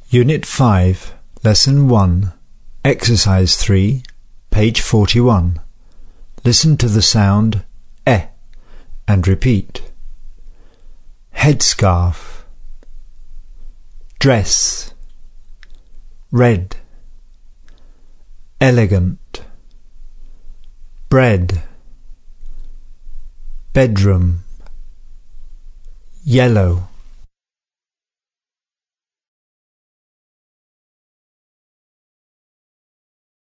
Unit 5, Lesson 1, Exercise 3, page 41. Listen to the sound E and repeat. Headscarf, dress, red, elegant, bread, bedroom, yellow.